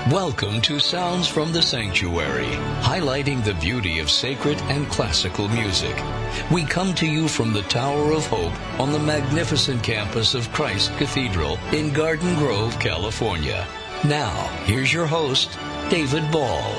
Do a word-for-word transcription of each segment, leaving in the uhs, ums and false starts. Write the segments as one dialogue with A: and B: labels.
A: Welcome to Sounds from the Sanctuary, highlighting the beauty of sacred and classical music. We come to you from the Tower of Hope on the magnificent campus of Christ Cathedral in Garden Grove, California. Now, here's your host, David Ball.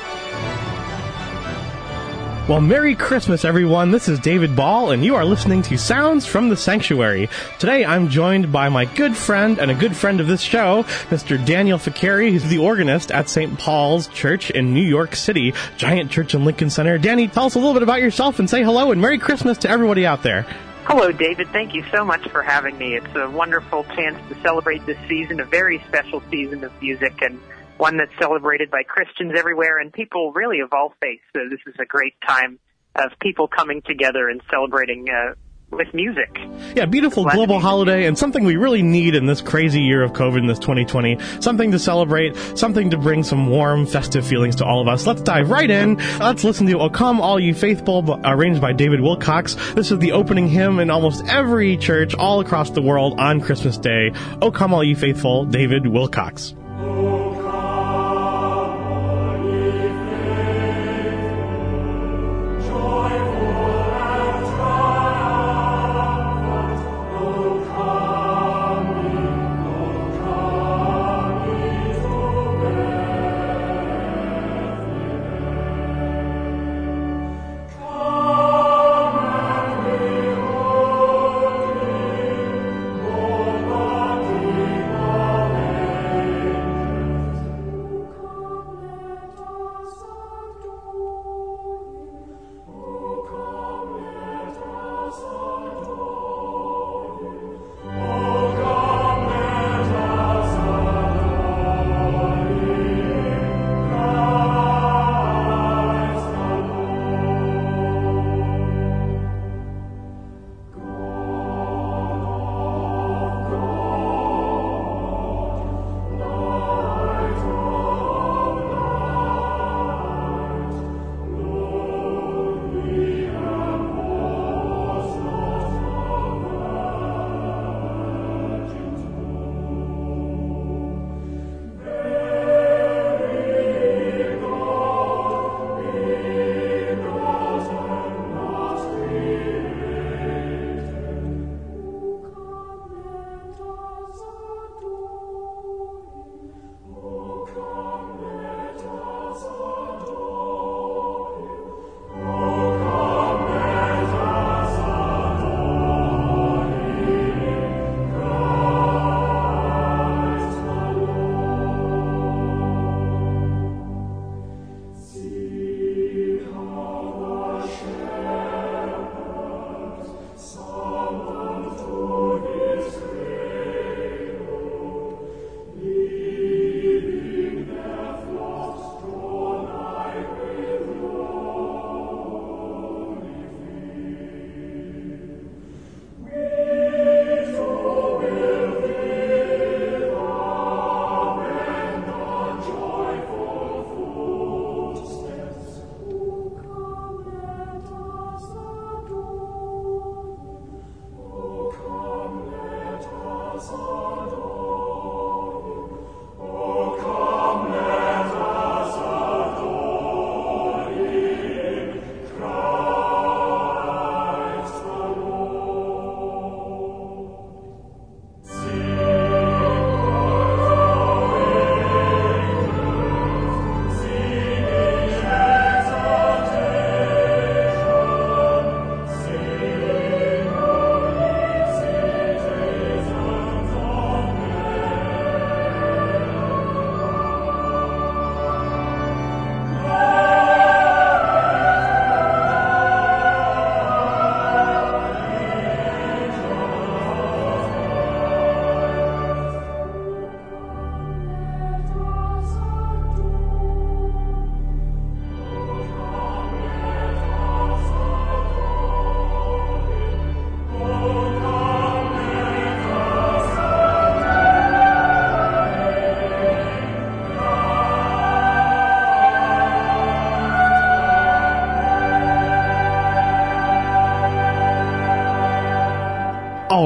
B: Well, Merry Christmas, everyone. This is David Ball, and you are listening to Sounds from the Sanctuary. Today, I'm joined by my good friend and a good friend of this show, Mister Daniel Ficari, who's the organist at Saint Paul's Church in New York City, giant church in Lincoln Center. Danny, tell us a little bit about yourself and say hello and Merry Christmas to everybody out there.
C: Hello, David. Thank you so much for having me. It's a wonderful chance to celebrate this season, a very special season of music, and one that's celebrated by Christians everywhere and people really of all faiths. So this is a great time of people coming together and celebrating uh, with music.
B: Yeah, beautiful global holiday and something we really need in this crazy year of COVID in this twenty twenty. Something to celebrate, something to bring some warm, festive feelings to all of us. Let's dive right in. Let's listen to O Come All You Faithful, arranged by David Wilcox. This is the opening hymn in almost every church all across the world on Christmas Day. O Come All You Faithful, David Wilcox.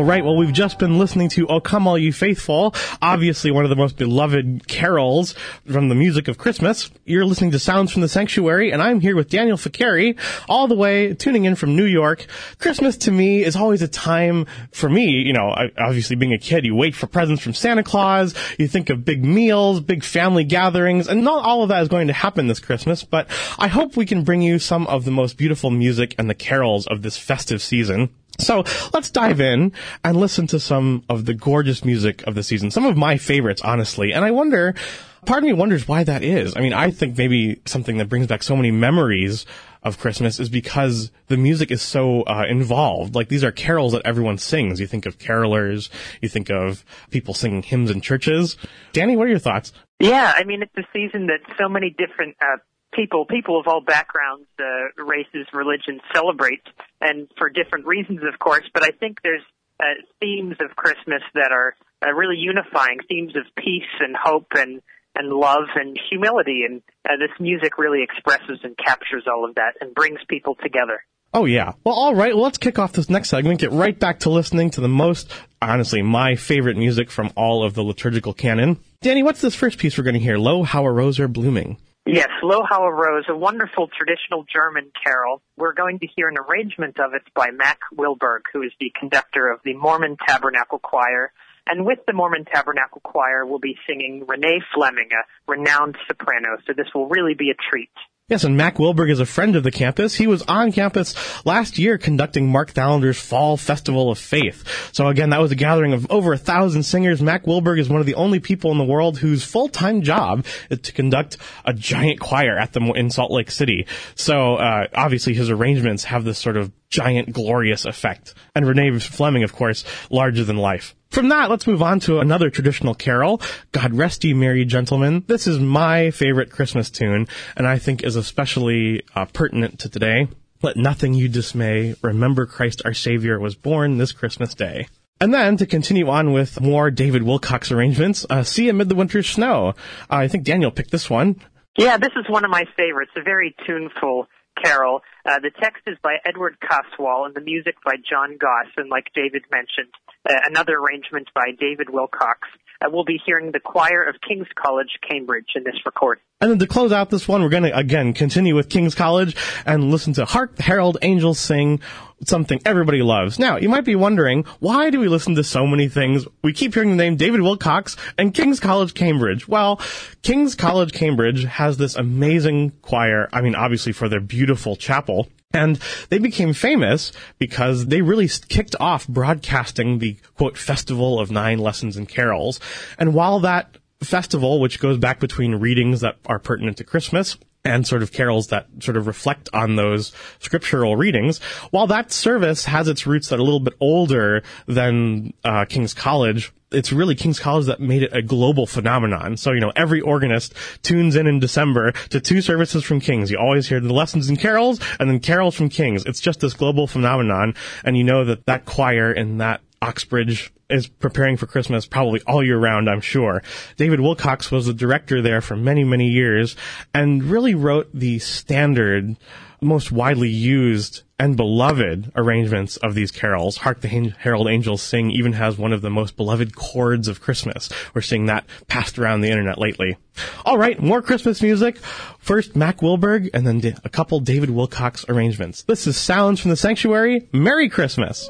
B: right, well, we've just been listening to O Come All You Faithful, obviously one of the most beloved carols from the music of Christmas. You're listening to Sounds from the Sanctuary, and I'm here with Daniel Ficcari, all the way tuning in from New York. Christmas to me is always a time, for me, you know, obviously being a kid, you wait for presents from Santa Claus, you think of big meals, big family gatherings, and not all of that is going to happen this Christmas, but I hope we can bring you some of the most beautiful music and the carols of this festive season. So let's dive in and listen to some of the gorgeous music of the season, some of my favorites, honestly. And I wonder, part of me wonders why that is. I mean, I think maybe something that brings back so many memories of Christmas is because the music is so uh, involved. Like, these are carols that everyone sings. You think of carolers, you think of people singing hymns in churches. Danny, what are your thoughts?
C: Yeah, I mean, it's a season that so many different uh, people, people of all backgrounds, uh, races, religions celebrate, and for different reasons, of course. But I think there's uh, themes of Christmas that are uh, really unifying, themes of peace and hope and, and love and humility. And uh, this music really expresses and captures all of that and brings people together.
B: Oh, yeah. Well, all right. Well, let's kick off this next segment, get right back to listening to the most, honestly, my favorite music from all of the liturgical canon. Danny, what's this first piece we're going to hear? Lo, how a rose are blooming.
C: Yes, Lo, how a Rose, a wonderful traditional German carol. We're going to hear an arrangement of it by Mac Wilberg, who is the conductor of the Mormon Tabernacle Choir. And with the Mormon Tabernacle Choir, we'll be singing Renee Fleming, a renowned soprano. So this will really be a treat.
B: Yes, and Mac Wilberg is a friend of the campus. He was on campus last year conducting Mark Thalander's Fall Festival of Faith. So again, that was a gathering of over a thousand singers. Mac Wilberg is one of the only people in the world whose full-time job is to conduct a giant choir at the in Salt Lake City. So uh, obviously his arrangements have this sort of giant, glorious effect. And Renee Fleming, of course, larger than life. From that, let's move on to another traditional carol, God Rest Ye Merry Gentlemen. This is my favorite Christmas tune, and I think is especially uh, pertinent to today. Let nothing you dismay. Remember Christ our Savior was born this Christmas day. And then, to continue on with more David Wilcox arrangements, uh, See Amid the Winter's Snow. Uh, I think Daniel picked this one.
C: Yeah, this is one of my favorites, a very tuneful carol. Uh, the text is by Edward Caswall and the music by John Goss, and like David mentioned, uh, another arrangement by David Wilcox. Uh, we'll be hearing the choir of King's College, Cambridge, in this recording.
B: And then to close out this one, we're going to, again, continue with King's College and listen to Hark the Herald Angels Sing, something everybody loves. Now, you might be wondering, why do we listen to so many things? We keep hearing the name David Wilcox and King's College, Cambridge. Well, King's College, Cambridge has this amazing choir, I mean, obviously for their beautiful chapel. And they became famous because they really kicked off broadcasting the, quote, Festival of Nine Lessons and Carols. And while that festival, which goes back between readings that are pertinent to Christmas and sort of carols that sort of reflect on those scriptural readings, while that service has its roots that are a little bit older than uh, King's College, it's really King's College that made it a global phenomenon. So, you know, every organist tunes in in December to two services from King's. You always hear the lessons and carols and then carols from King's. It's just this global phenomenon. And you know that that choir in that Oxbridge is preparing for Christmas probably all year round, I'm sure. David Wilcox was the director there for many, many years and really wrote the standard, most widely used and beloved arrangements of these carols. Hark the Herald Angels Sing even has one of the most beloved chords of Christmas. We're seeing that passed around the internet lately. All right, more Christmas music. First, Mac Wilberg, and then a couple David Wilcox arrangements. This is Sounds from the Sanctuary. Merry Christmas!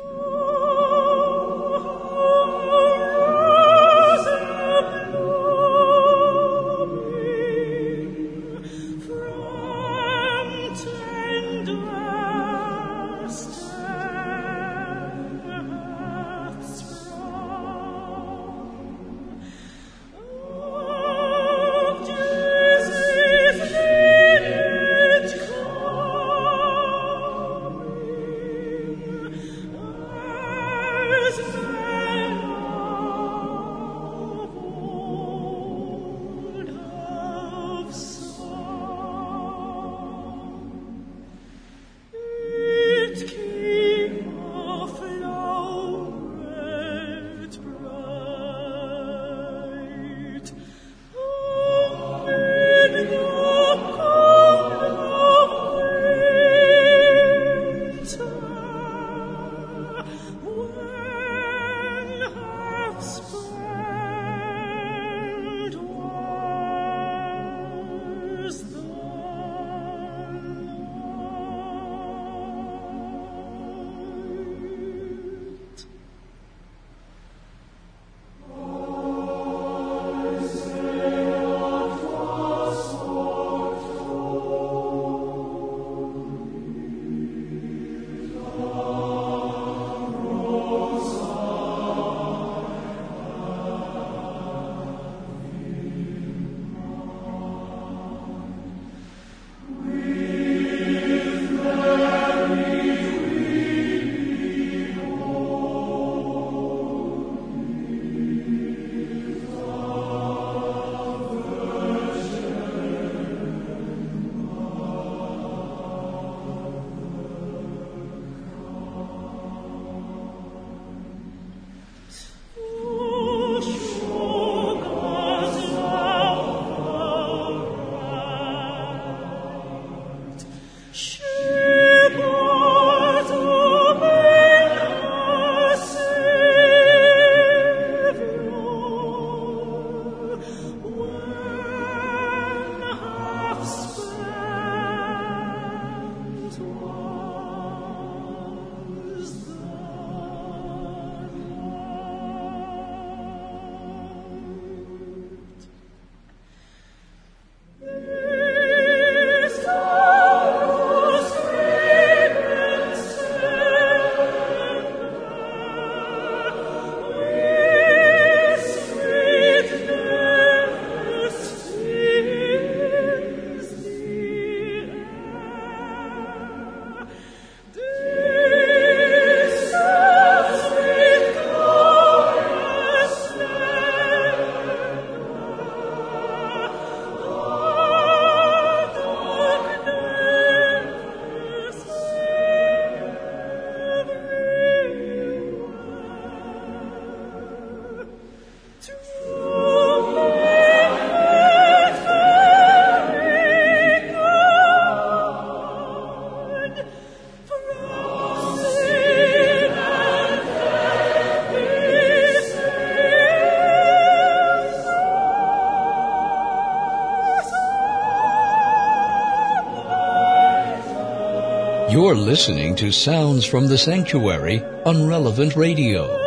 A: You're listening to Sounds from the Sanctuary on Relevant Radio.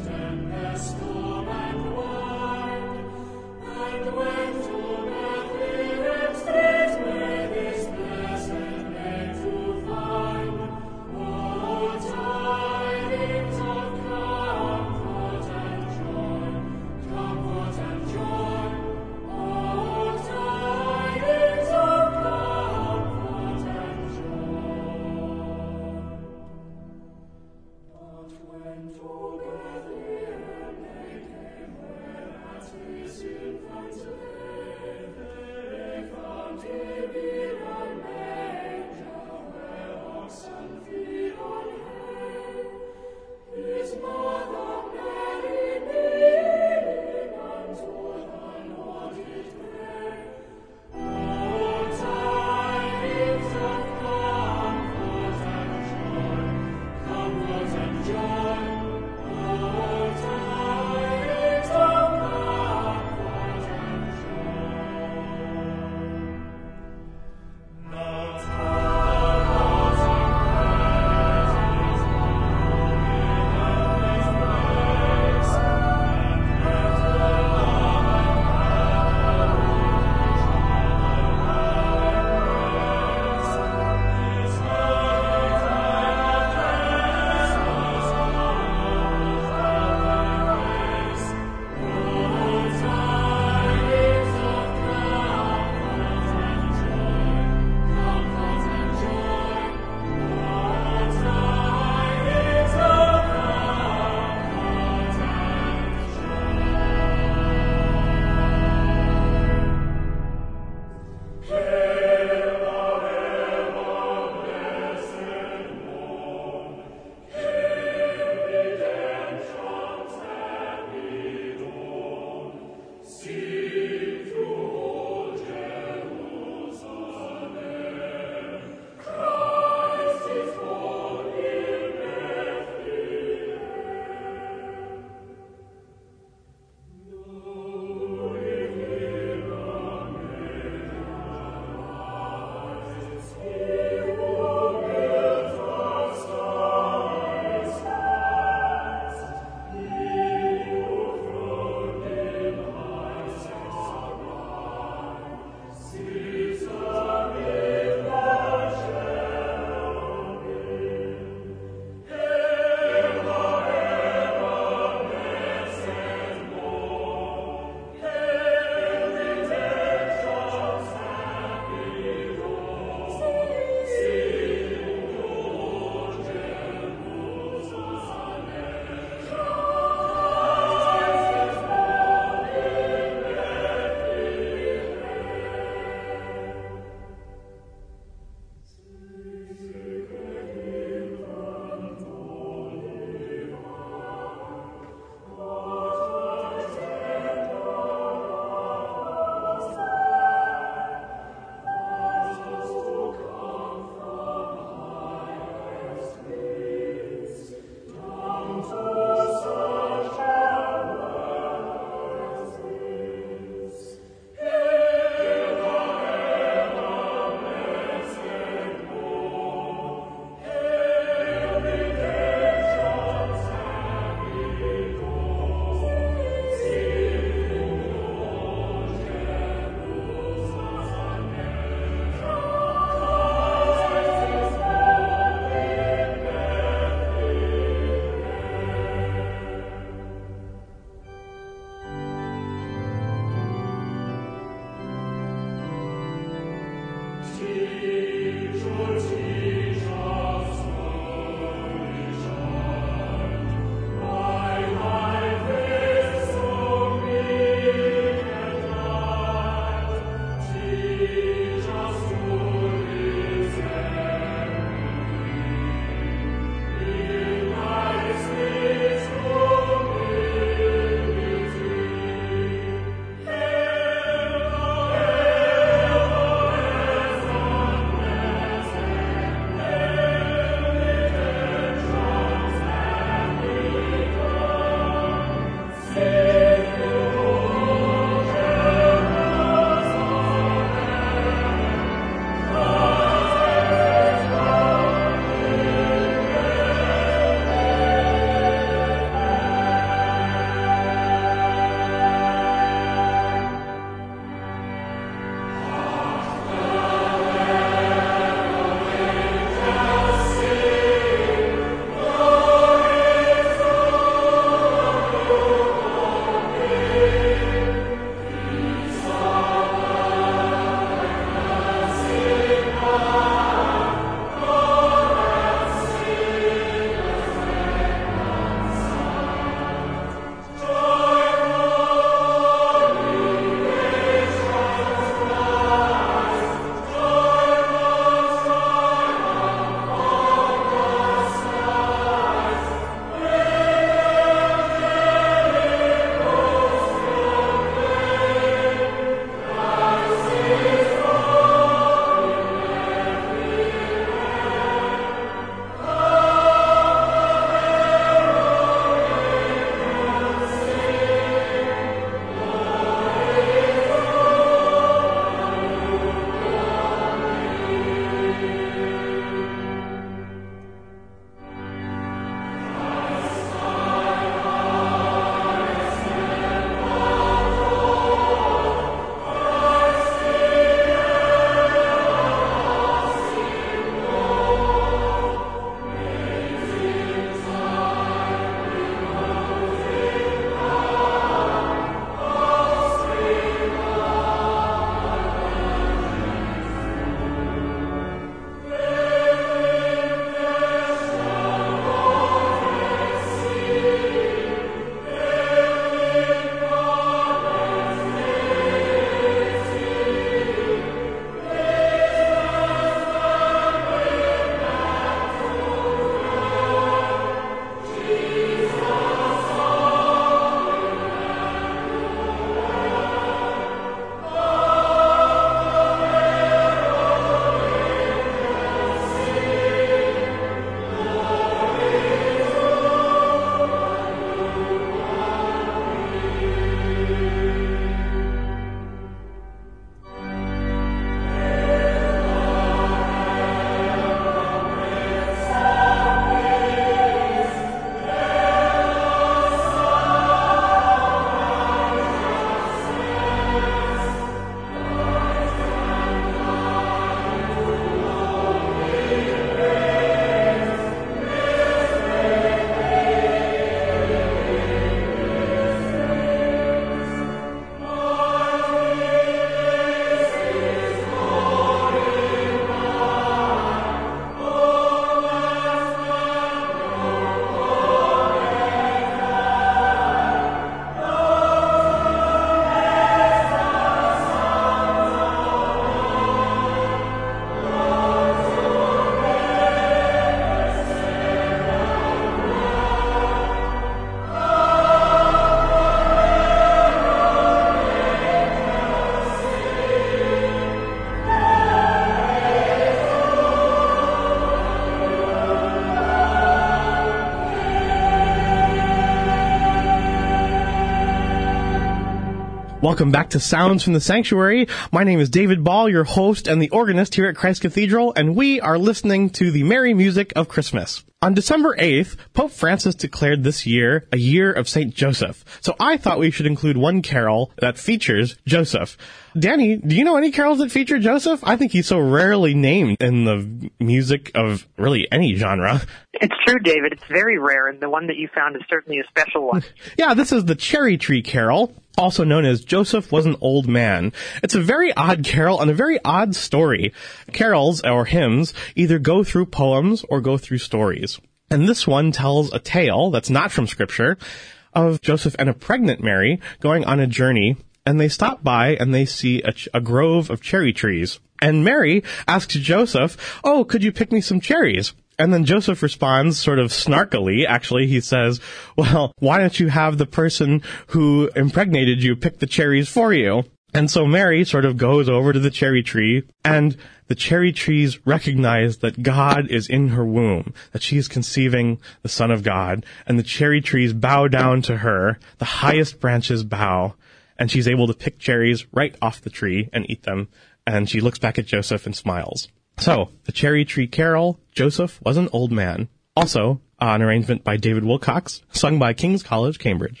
B: Welcome back to Sounds from the Sanctuary. My name is David Ball, your host and the organist here at Christ Cathedral, and we are listening to the merry music of Christmas. On December eighth, Pope Francis declared this year a year of Saint Joseph. So I thought we should include one carol that features Joseph. Danny, do you know any carols that feature Joseph? I think he's so rarely named in the music of really any genre.
C: It's true, David. It's very rare, and the one that you found is certainly a special one.
B: Yeah, this is the Cherry Tree Carol, also known as Joseph Was an Old Man. It's a very odd carol and a very odd story. Carols, or hymns, either go through poems or go through stories. And this one tells a tale that's not from Scripture of Joseph and a pregnant Mary going on a journey, and they stop by and they see a, ch- a grove of cherry trees. And Mary asks Joseph, "Oh, could you pick me some cherries?" And then Joseph responds sort of snarkily. Actually, he says, "Well, why don't you have the person who impregnated you pick the cherries for you?" And so Mary sort of goes over to the cherry tree, and the cherry trees recognize that God is in her womb, that she is conceiving the Son of God, and the cherry trees bow down to her, the highest branches bow, and she's able to pick cherries right off the tree and eat them, and she looks back at Joseph and smiles. So, the Cherry Tree Carol, Joseph Was an Old Man. Also, uh, an arrangement by David Wilcox, sung by King's College, Cambridge.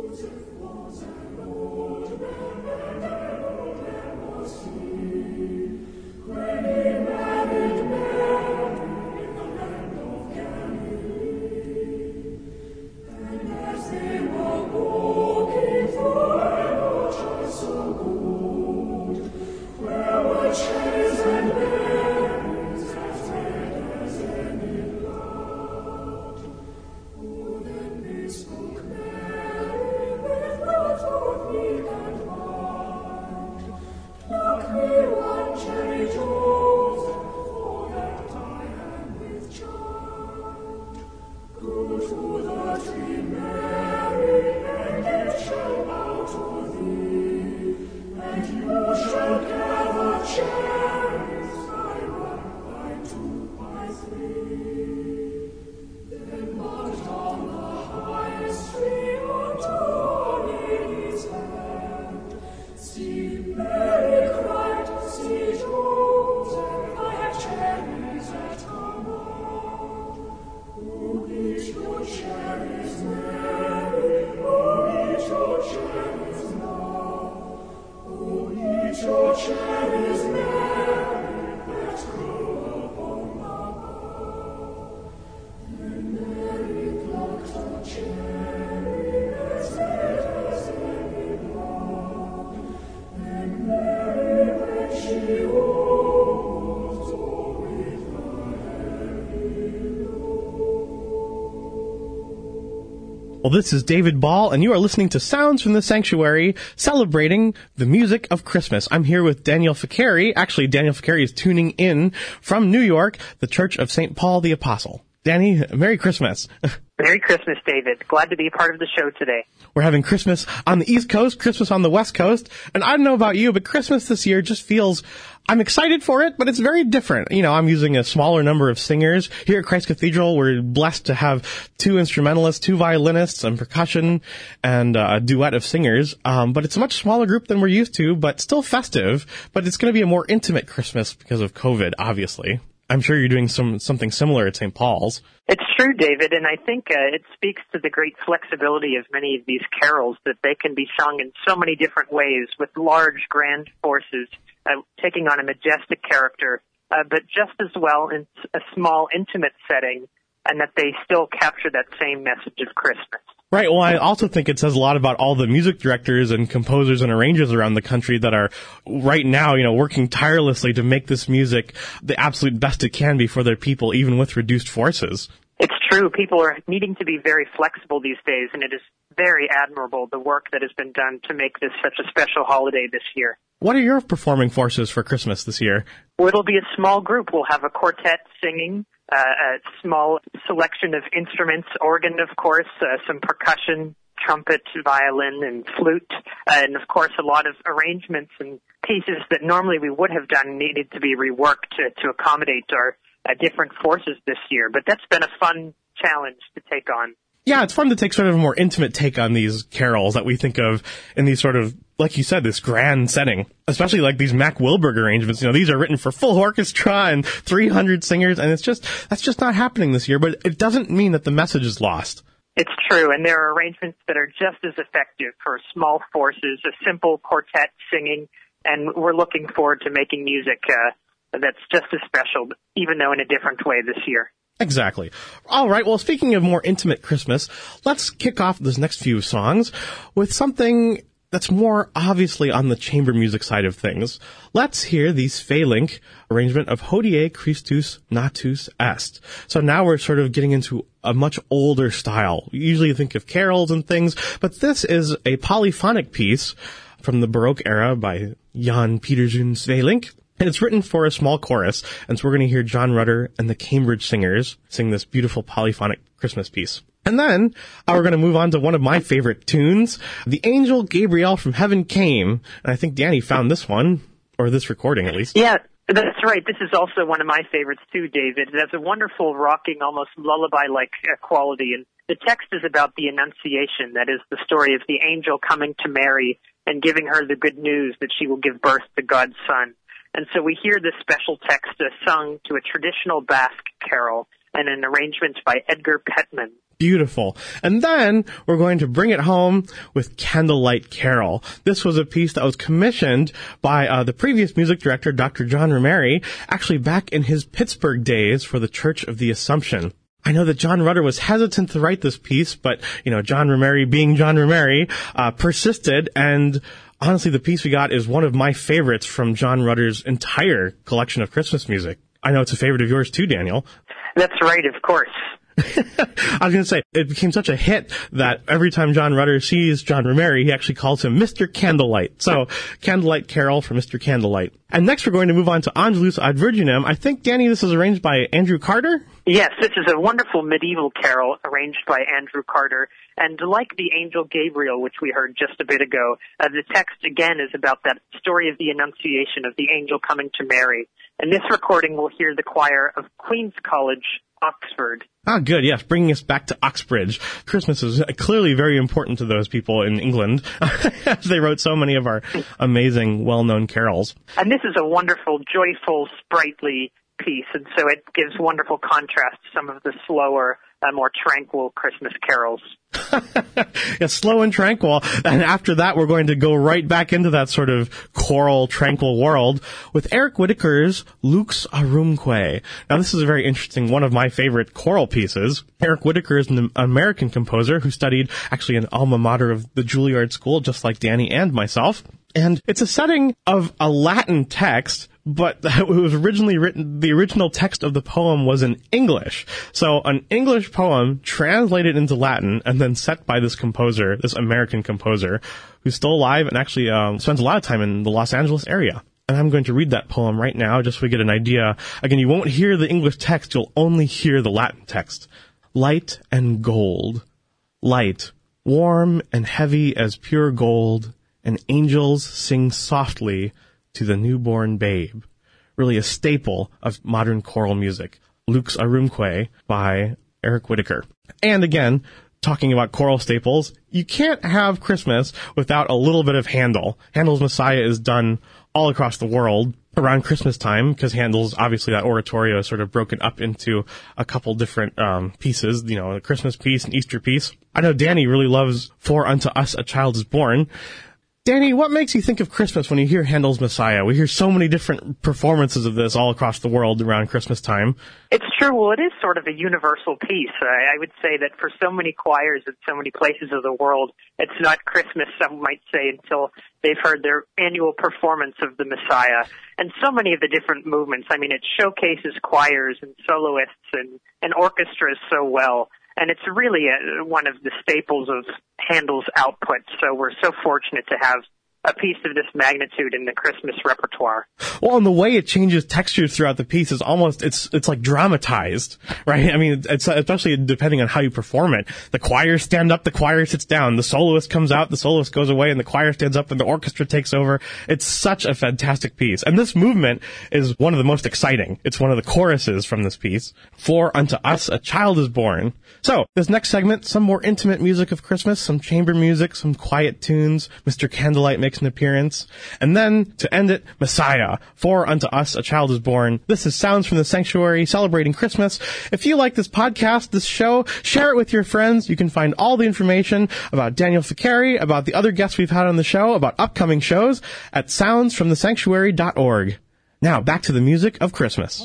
B: Well, this is David Ball, and you are listening to Sounds from the Sanctuary, celebrating the music of Christmas. I'm here with Daniel Ficcari. Actually, Daniel Ficcari is tuning in from New York, the Church of Saint Paul the Apostle. Danny, Merry Christmas.
C: Merry Christmas, David. Glad to be a part of the show today.
B: We're having Christmas on the East Coast, Christmas on the West Coast, and I don't know about you, but Christmas this year just feels, I'm excited for it, but it's very different. You know, I'm using a smaller number of singers. Here at Christ Cathedral, we're blessed to have two instrumentalists, two violinists, and percussion, and uh, a duet of singers. Um, but it's a much smaller group than we're used to, but still festive. But it's going to be a more intimate Christmas because of COVID, obviously. I'm sure you're doing some something similar at Saint Paul's.
C: It's true, David, and I think uh, it speaks to the great flexibility of many of these carols, that they can be sung in so many different ways with large, grand forces, uh, taking on a majestic character, uh, but just as well in a small, intimate setting, and that they still capture that same message of Christmas.
B: Right. Well, I also think it says a lot about all the music directors and composers and arrangers around the country that are right now, you know, working tirelessly to make this music the absolute best it can be for their people, even with reduced forces.
C: It's true. People are needing to be very flexible these days, and it is very admirable, the work that has been done to make this such a special holiday this year.
B: What are your performing forces for Christmas this year?
C: Well, it'll be a small group. We'll have a quartet singing, uh, a small selection of instruments, organ, of course, uh, some percussion, trumpet, violin, and flute, uh, and, of course, a lot of arrangements and pieces that normally we would have done needed to be reworked to, to accommodate our uh, different forces this year. But that's been a fun challenge to take on.
B: Yeah, it's fun to take sort of a more intimate take on these carols that we think of in these sort of like you said, this grand setting, especially like these Mac Wilberg arrangements. You know, these are written for full orchestra and three hundred singers, and it's just, that's just not happening this year, but it doesn't mean that the message is lost.
C: It's true, and there are arrangements that are just as effective for small forces, a simple quartet singing, and we're looking forward to making music uh, that's just as special, even though in a different way this year.
B: Exactly. All right, well, speaking of more intimate Christmas, let's kick off this next few songs with something that's more obviously on the chamber music side of things. Let's hear the Svelink arrangement of Hodie Christus Natus Est. So now we're sort of getting into a much older style. Usually you think of carols and things, but this is a polyphonic piece from the Baroque era by Jan Pieterszoon Svelink. And it's written for a small chorus, and so we're going to hear John Rutter and the Cambridge Singers sing this beautiful polyphonic Christmas piece. And then uh, we're going to move on to one of my favorite tunes, The Angel Gabriel from Heaven Came. And I think Danny found this one, or this recording at least.
C: Yeah, that's right. This is also one of my favorites too, David. It has a wonderful rocking, almost lullaby-like uh, quality. And the text is about the Annunciation, that is the story of the angel coming to Mary and giving her the good news that she will give birth to God's Son. And so we hear this special text uh, sung to a traditional Basque carol and an arrangement by Edgar Petman.
B: Beautiful. And then we're going to bring it home with Candlelight Carol. This was a piece that was commissioned by uh, the previous music director, Doctor John Romeri, actually back in his Pittsburgh days for the Church of the Assumption. I know that John Rutter was hesitant to write this piece, but, you know, John Romeri being John Romeri, uh, persisted, and honestly, the piece we got is one of my favorites from John Rutter's entire collection of Christmas music. I know it's a favorite of yours too, Daniel.
C: That's right, of course.
B: I was going to say, it became such a hit that every time John Rutter sees John Romeri, he actually calls him Mister Candlelight. So, Candlelight Carol for Mister Candlelight. And next we're going to move on to Angelus ad Virginem. I think, Danny, this is arranged by Andrew Carter?
C: Yes, this is a wonderful medieval carol arranged by Andrew Carter. And like the Angel Gabriel, which we heard just a bit ago, uh, the text again is about that story of the Annunciation, of the angel coming to Mary. In this recording, we'll hear the choir of Queen's College, Oxford.
B: Ah, good. Yes, bringing us back to Oxbridge. Christmas is clearly very important to those people in England. They wrote so many of our amazing, well-known carols.
C: And this is a wonderful, joyful, sprightly piece, and so it gives wonderful contrast to some of the slower, uh, more tranquil Christmas carols.
B: Yeah, slow and tranquil. And after that, we're going to go right back into that sort of choral, tranquil world with Eric Whitacre's Lux Arumque. Now, this is a very interesting, one of my favorite choral pieces. Eric Whitacre is an American composer who studied actually an alma mater of the Juilliard School, just like Danny and myself. And it's a setting of a Latin text, but it was originally written, the original text of the poem was in English. So an English poem translated into Latin and then set by this composer, this American composer, who's still alive and actually um, spends a lot of time in the Los Angeles area. And I'm going to read that poem right now just so we get an idea. Again, you won't hear the English text, you'll only hear the Latin text. Light and gold. Light, warm and heavy as pure gold, and angels sing softly to the newborn babe. Really a staple of modern choral music. Lux Arumque by Eric Whitacre. And again, talking about choral staples, you can't have Christmas without a little bit of Handel. Handel's Messiah is done all across the world around Christmas time, because Handel's, obviously that oratorio is sort of broken up into a couple different um pieces, you know, a Christmas piece, an Easter piece. I know Danny really loves For Unto Us a Child is Born. Danny, what makes you think of Christmas when you hear Handel's Messiah? We hear so many different performances of this all across the world around Christmas time.
C: It's true. Well, it is sort of a universal piece. I, I would say that for so many choirs in so many places of the world, it's not Christmas, some might say, until they've heard their annual performance of the Messiah. And so many of the different movements, I mean, it showcases choirs and soloists and, and orchestras so well. And it's really a, one of the staples of Handel's output. So we're so fortunate to have a piece of this magnitude in the Christmas repertoire.
B: Well, and the way it changes textures throughout the piece is almost, it's it's like dramatized, right? I mean, it's especially depending on how you perform it. The choir stand up, the choir sits down, the soloist comes out, the soloist goes away, and the choir stands up, and the orchestra takes over. It's such a fantastic piece. And this movement is one of the most exciting. It's one of the choruses from this piece. For Unto Us a Child is Born. So, this next segment, some more intimate music of Christmas, some chamber music, some quiet tunes. Mister Candlelight makes makes an appearance. And then, to end it, Messiah. For unto us a child is born. This is Sounds from the Sanctuary, celebrating Christmas. If you like this podcast, this show, share it with your friends. You can find all the information about Daniel Ficari, about the other guests we've had on the show, about upcoming shows at sounds from the sanctuary dot org. Now, back to the music of Christmas.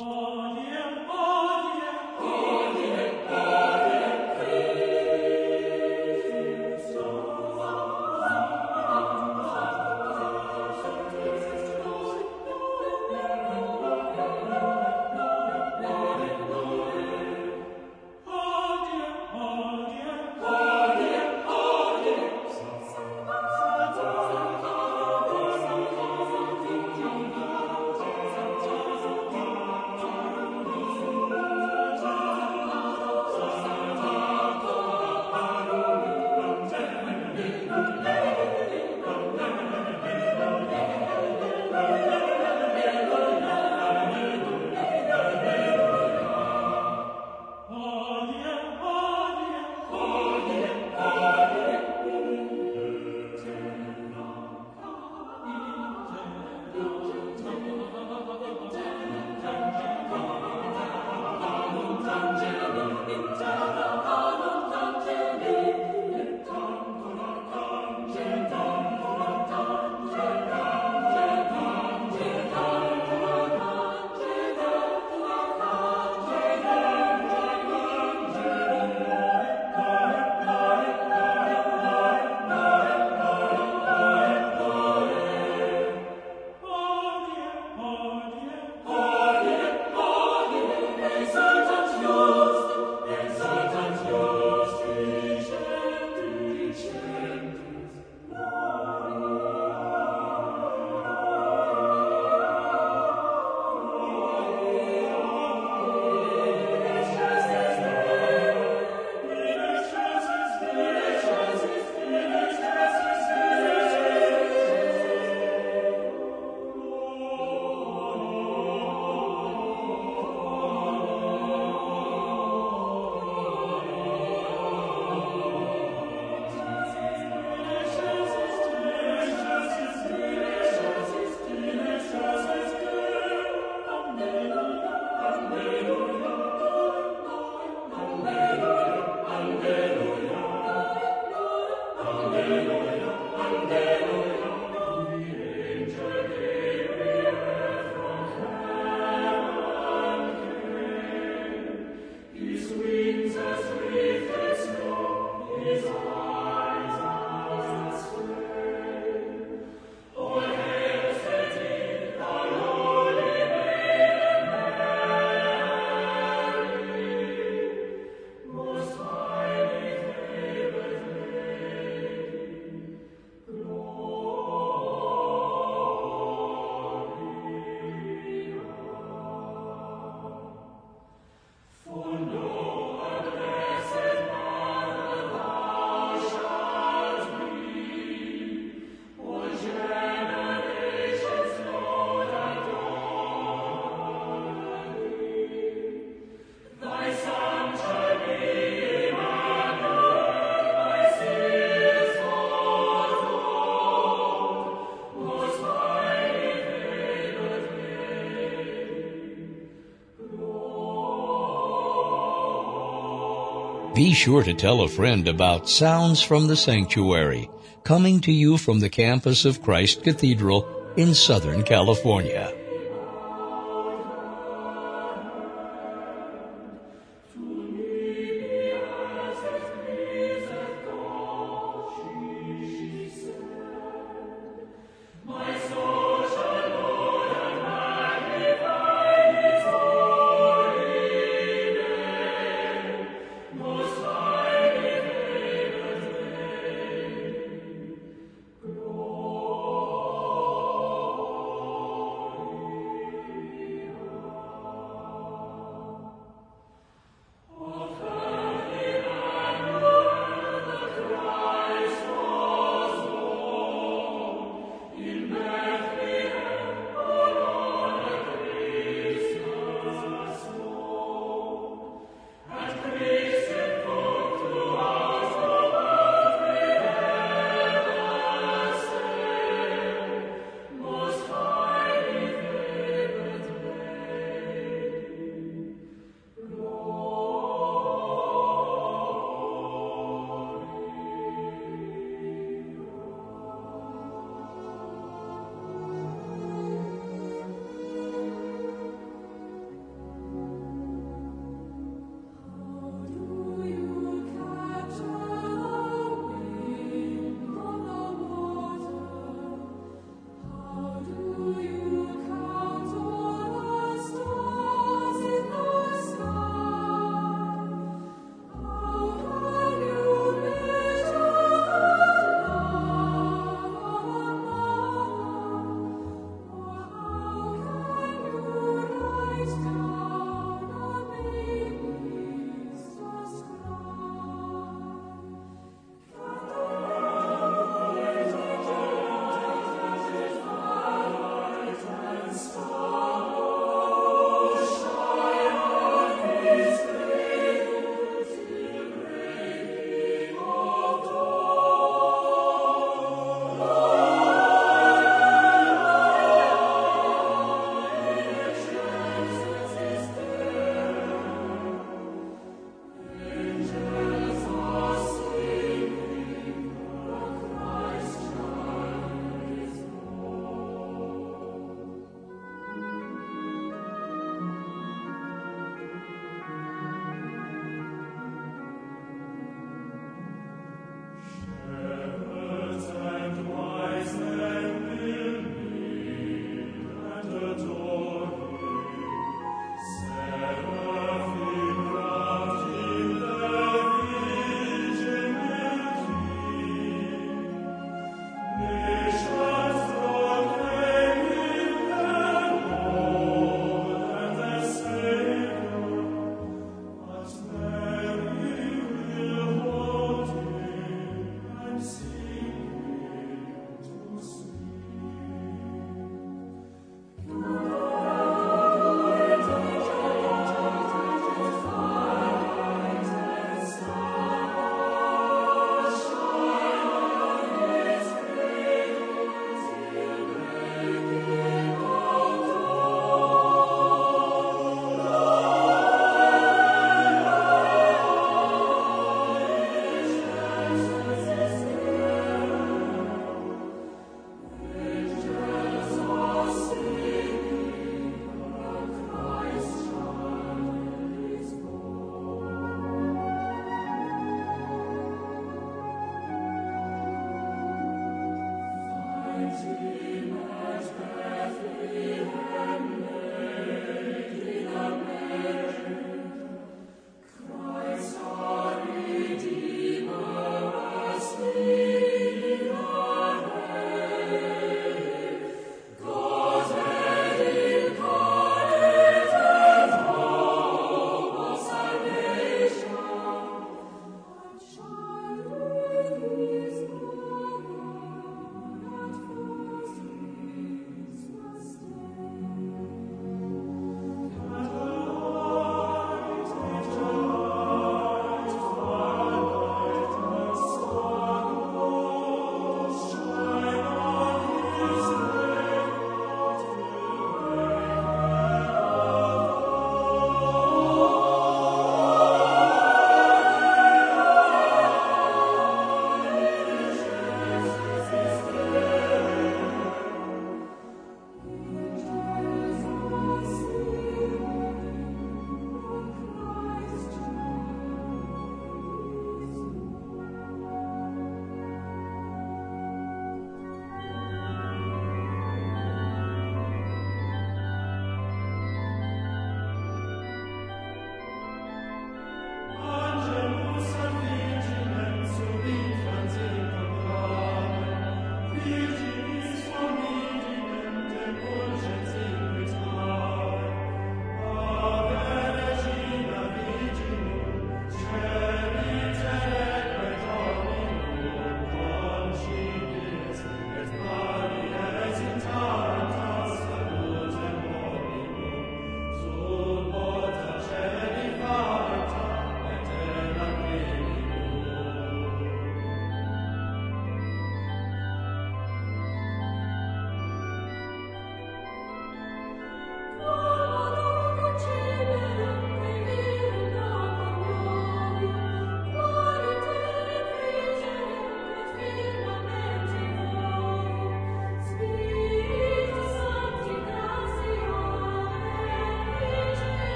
A: Be sure to tell a friend about Sounds from the Sanctuary, coming to you from the campus of Christ Cathedral in Southern California.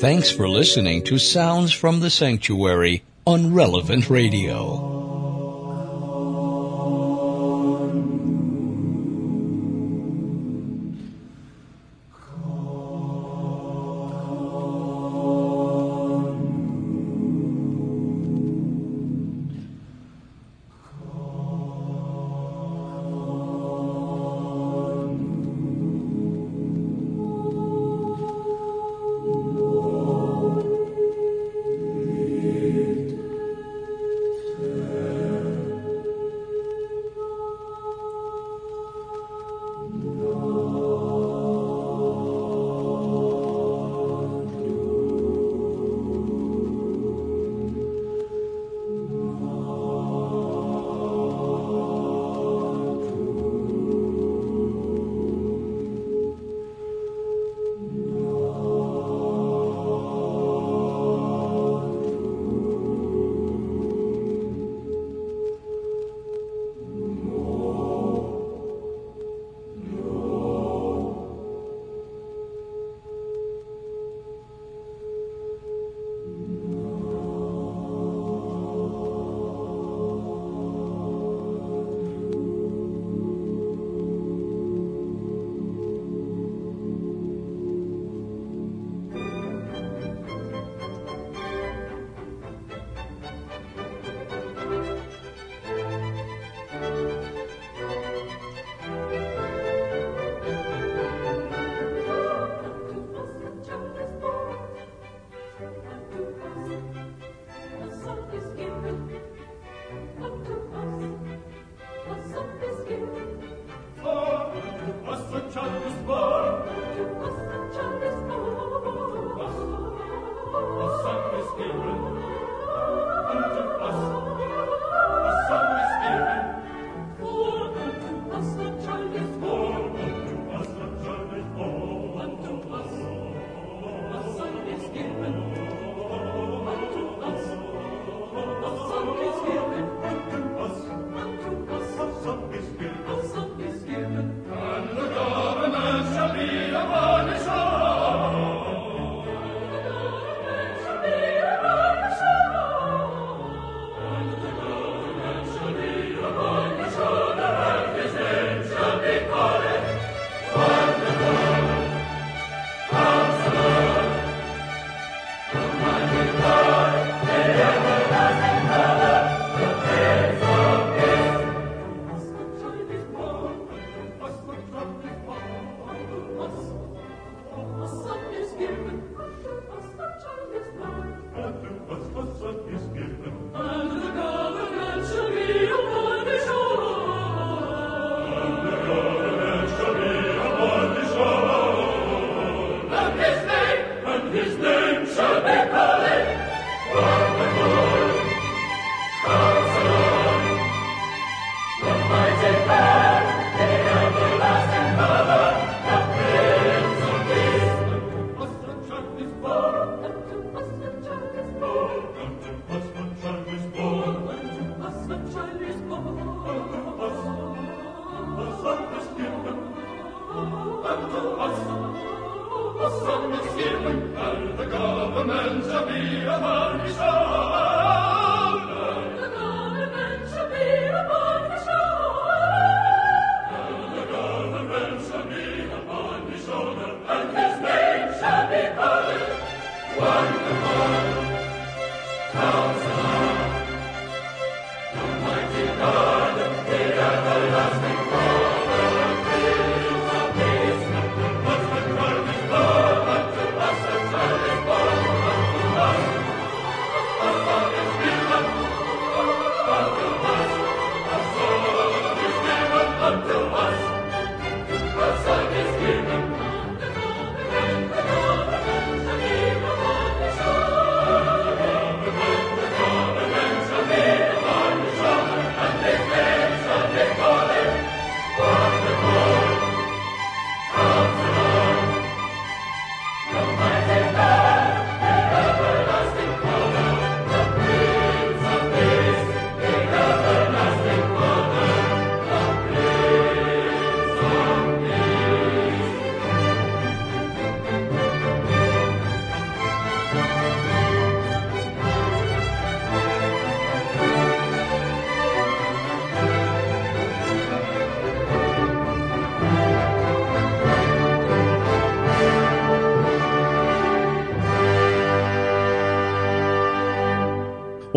A: Thanks for listening to Sounds from the Sanctuary on Relevant Radio.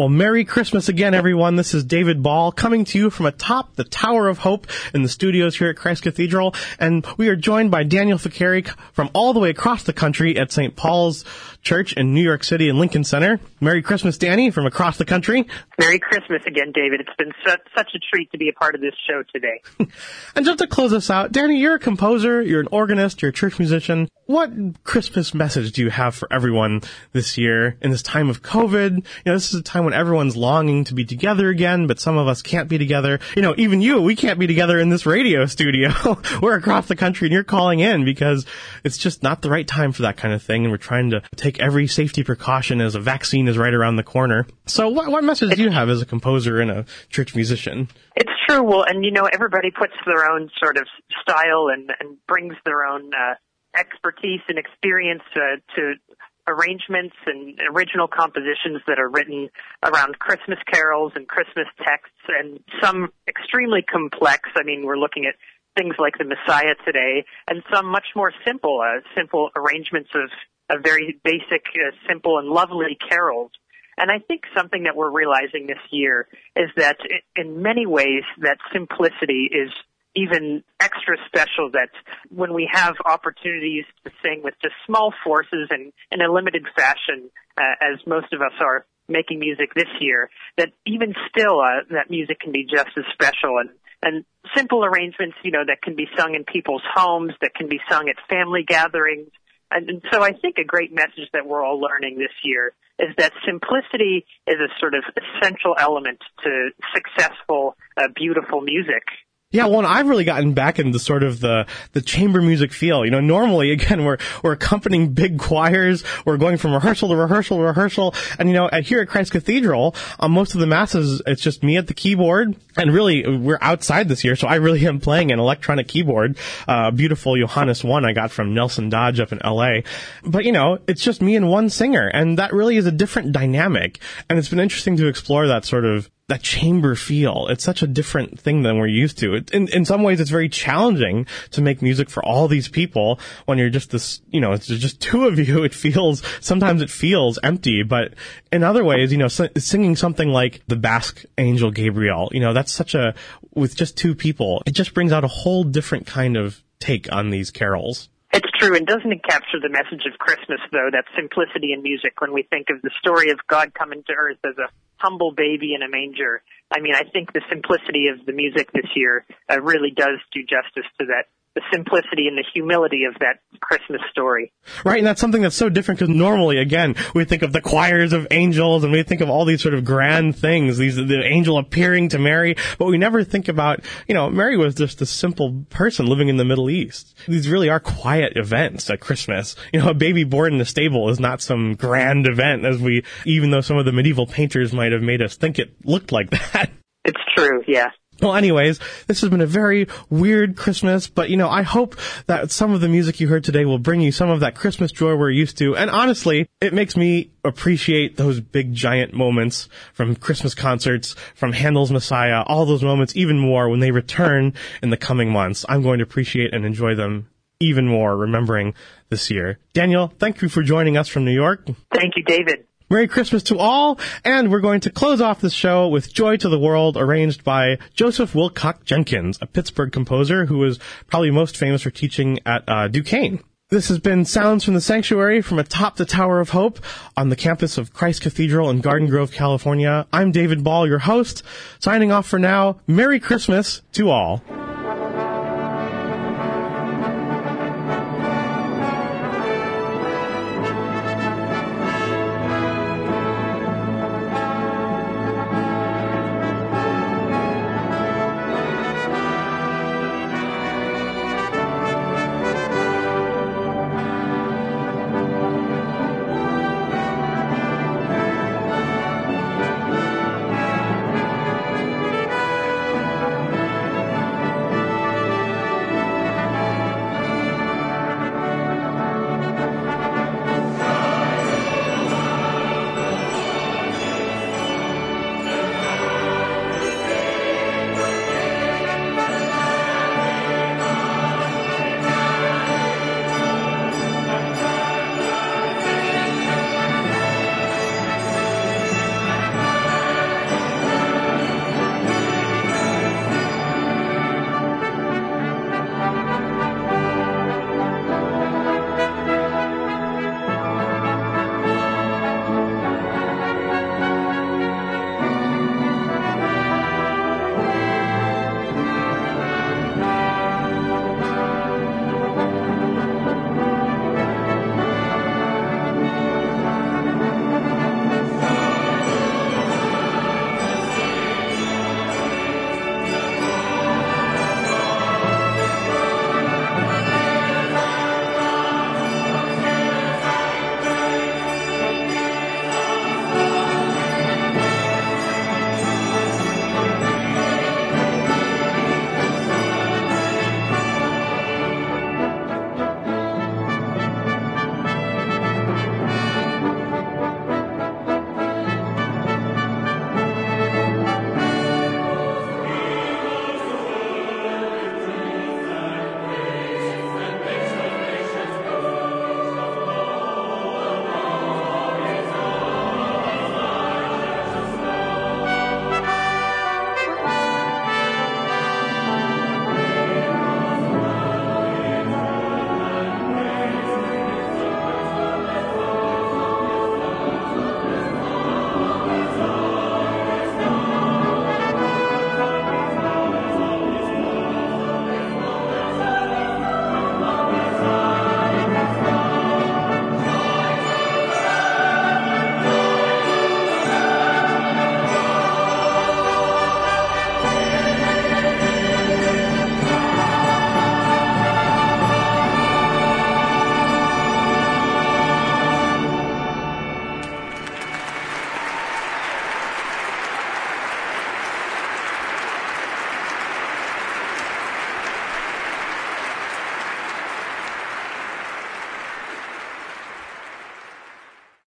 B: Well, Merry Christmas again, everyone. This is David Ball coming to you from atop the Tower of Hope in the studios here at Christ Cathedral. And we are joined by Daniel Fakary from all the way across the country at Saint Paul's Church in New York City and Lincoln Center. Merry Christmas, Danny, from across the country.
C: Merry Christmas again, David. It's been su- such a treat to be a part of this show today.
B: And just to close us out, Danny, you're a composer, you're an organist, you're a church musician. What Christmas message do you have for everyone this year in this time of COVID? You know, this is a time when everyone's longing to be together again, but some of us can't be together. You know, even you, we can't be together in this radio studio. We're across the country and you're calling in because it's just not the right time for that kind of thing. And we're trying to take every safety precaution as a vaccine is right around the corner. So what, what message do you have as a composer and a church musician?
C: It's true. Well, and you know, everybody puts their own sort of style and, and brings their own uh, expertise and experience uh, to arrangements and original compositions that are written around Christmas carols and Christmas texts, and some extremely complex. I mean, we're looking at things like the Messiah today, and some much more simple, uh, simple arrangements of, of very basic, uh, simple and lovely carols. And I think something that we're realizing this year is that in many ways that simplicity is even extra special, that when we have opportunities to sing with just small forces and in a limited fashion, uh, as most of us are making music this year, that even still uh, that music can be just as special. And, and simple arrangements, you know, that can be sung in people's homes, that can be sung at family gatherings. And, and so I think a great message that we're all learning this year is that simplicity is a sort of essential element to successful, uh, beautiful music.
B: Yeah, well, and I've really gotten back into sort of the, the chamber music feel. You know, normally, again, we're, we're accompanying big choirs. We're going from rehearsal to rehearsal to rehearsal. And, you know, at, here at Christ Cathedral, on most of the masses, it's just me at the keyboard. And really, we're outside this year, so I really am playing an electronic keyboard. Uh, beautiful Johannes one I got from Nelson Dodge up in L A. But, you know, it's just me and one singer. And that really is a different dynamic. And it's been interesting to explore that sort of that chamber feel. It's such a different thing than we're used to. It, in, in some ways, it's very challenging to make music for all these people when you're just this, you know, it's just two of you. It feels, sometimes it feels empty, but in other ways, you know, so, singing something like the Basque Angel Gabriel, you know, that's such a, with just two people, it just brings out a whole different kind of take on these carols.
C: It's true, and doesn't it capture the message of Christmas, though, that simplicity in music, when we think of the story of God coming to earth as a humble baby in a manger? I mean, I think the simplicity of the music this year uh, really does do justice to that, the simplicity and the humility of that Christmas story.
B: Right, and that's something that's so different because normally, again, we think of the choirs of angels and we think of all these sort of grand things, these the angel appearing to Mary, but we never think about, you know, Mary was just a simple person living in the Middle East. These really are quiet events at Christmas. You know, a baby born in a stable is not some grand event, as we, even though some of the medieval painters might have made us think it looked like that.
C: It's true, yeah.
B: Well, anyways, this has been a very weird Christmas, but, you know, I hope that some of the music you heard today will bring you some of that Christmas joy we're used to. And honestly, it makes me appreciate those big, giant moments from Christmas concerts, from Handel's Messiah, all those moments even more when they return in the coming months. I'm going to appreciate and enjoy them even more, remembering this year. Daniel, thank you for joining us from New York.
C: Thank you, David.
B: Merry Christmas to all, and we're going to close off this show with Joy to the World, arranged by Joseph Wilcock Jenkins, a Pittsburgh composer who is probably most famous for teaching at uh, Duquesne. This has been Sounds from the Sanctuary from atop the Tower of Hope on the campus of Christ Cathedral in Garden Grove, California. I'm David Ball, your host, signing off for now. Merry Christmas to all.